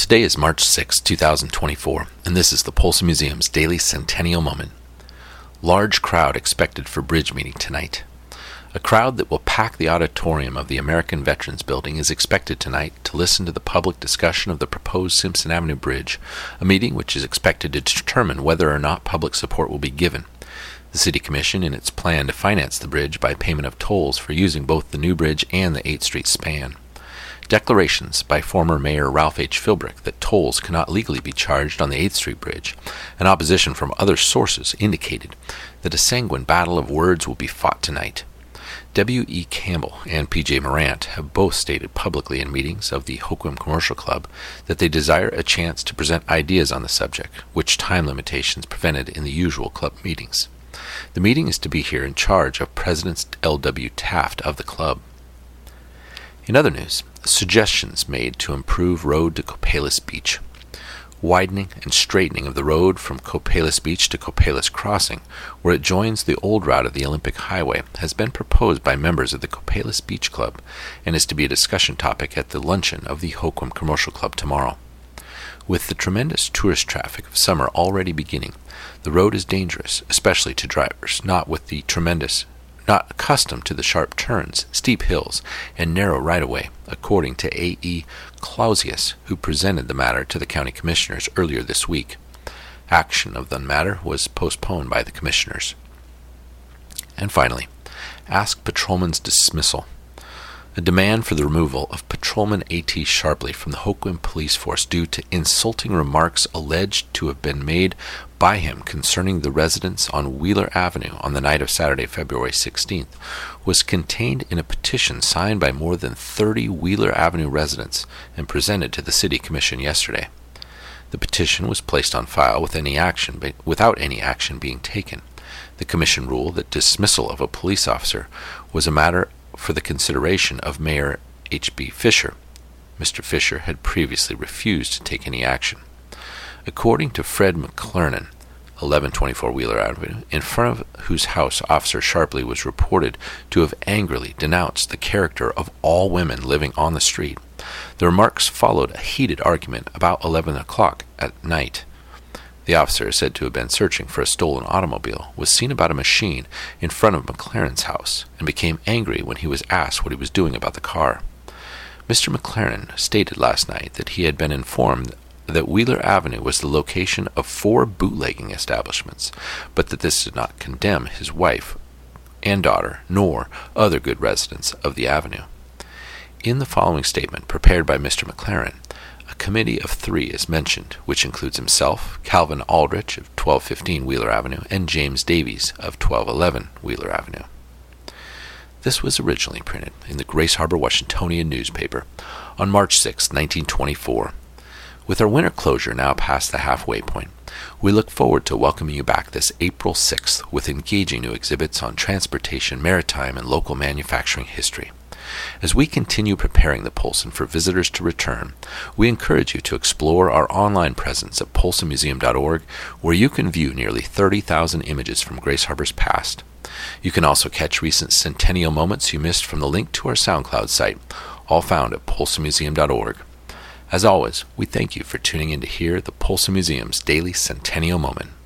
Today is March 6, 2024, and this is the Polson Museum's Daily Centennial Moment. Large crowd expected for bridge meeting tonight. A crowd that will pack the auditorium of the American Veterans Building is expected tonight to listen to the public discussion of the proposed Simpson Avenue Bridge, a meeting which is expected to determine whether or not public support will be given. The City Commission, in its plan to finance the bridge by payment of tolls for using both the new bridge and the 8th Street span. Declarations by former Mayor Ralph H. Philbrick that tolls cannot legally be charged on the 8th Street Bridge, and opposition from other sources indicated that a sanguine battle of words will be fought tonight. W.E. Campbell and P.J. Morant have both stated publicly in meetings of the Hoquiam Commercial Club that they desire a chance to present ideas on the subject, which time limitations prevented in the usual club meetings. The meeting is to be here in charge of President L.W. Taft of the club. In other news, suggestions made to improve road to Copalis Beach. Widening and straightening of the road from Copalis Beach to Copalis Crossing, where it joins the old route of the Olympic Highway, has been proposed by members of the Copalis Beach Club and is to be a discussion topic at the luncheon of the Hoquiam Commercial Club tomorrow. With the tremendous tourist traffic of summer already beginning, the road is dangerous, especially to drivers not accustomed to the sharp turns, steep hills, and narrow right-of-way, according to A.E. Clausius, who presented the matter to the county commissioners earlier this week. Action of the matter was postponed by the commissioners. And finally, ask patrolman's dismissal. A demand for the removal of Patrolman A.T. Sharpley from the Hoquiam Police Force due to insulting remarks alleged to have been made by him concerning the residents on Wheeler Avenue on the night of Saturday, February 16th, was contained in a petition signed by more than 30 Wheeler Avenue residents and presented to the City Commission yesterday. The petition was placed on file without any action being taken. The Commission ruled that dismissal of a police officer was a matter for the consideration of Mayor H.B. Fisher. Mr. Fisher had previously refused to take any action. According to Fred McClernand, 1124 Wheeler Avenue, in front of whose house Officer Sharpley was reported to have angrily denounced the character of all women living on the street, the remarks followed a heated argument about 11 o'clock at night. The officer is said to have been searching for a stolen automobile, was seen about a machine in front of McLaren's house, and became angry when he was asked what he was doing about the car. Mr. McLaren stated last night that he had been informed that Wheeler Avenue was the location of 4 bootlegging establishments, but that this did not condemn his wife and daughter, nor other good residents of the avenue. In the following statement, prepared by Mr. McLaren, a committee of 3 is mentioned, which includes himself, Calvin Aldrich of 1215 Wheeler Avenue, and James Davies of 1211 Wheeler Avenue. This was originally printed in the Grace Harbor Washingtonian newspaper on March 6, 1924. With our winter closure now past the halfway point, we look forward to welcoming you back this April 6th with engaging new exhibits on transportation, maritime, and local manufacturing history. As we continue preparing the Polson for visitors to return, we encourage you to explore our online presence at polsonmuseum.org, where you can view nearly 30,000 images from Grace Harbor's past. You can also catch recent centennial moments you missed from the link to our SoundCloud site, all found at polsonmuseum.org. As always, we thank you for tuning in to hear the Polson Museum's Daily Centennial Moment.